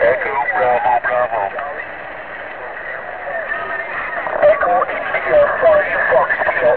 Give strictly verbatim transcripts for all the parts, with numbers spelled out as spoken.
Echo Bravo Bravo. Echo India five Fox Kilo.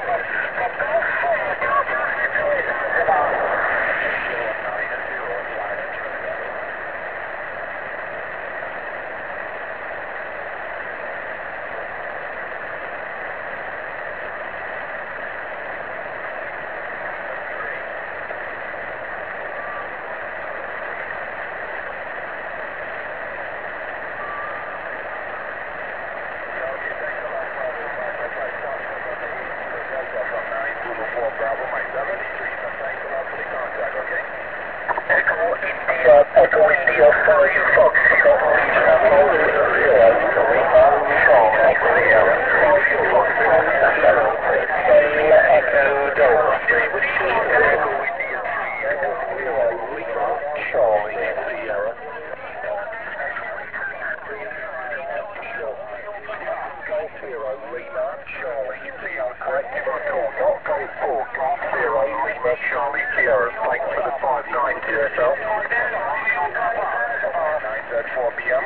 Echo India, Echo India five Fox Kilo. Travel zero, Lima, Charlie, Sierra, five Fox Kilo, Sierra, Echo Delta. Echo India three, Echo zero, Lima, Charlie, Sierra. Golf zero, Lima, Charlie, Sierra. Correct if I call. Not Golf four, Golf zero, Lima, Charlie, Sierra. Thanks for the five nine T S L. nine Z four B M.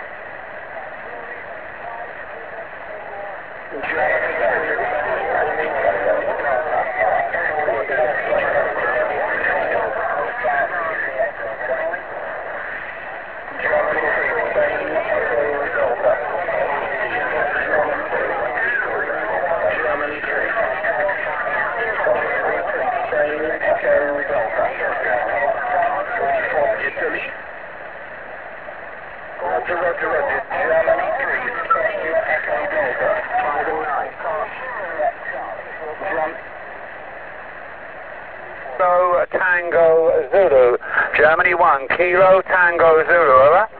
Italy. Roger, roger, roger. Germany three. Echo Delta. five and nine. Jump. So, Tango Zulu. Germany one. Kilo Tango Zulu, over.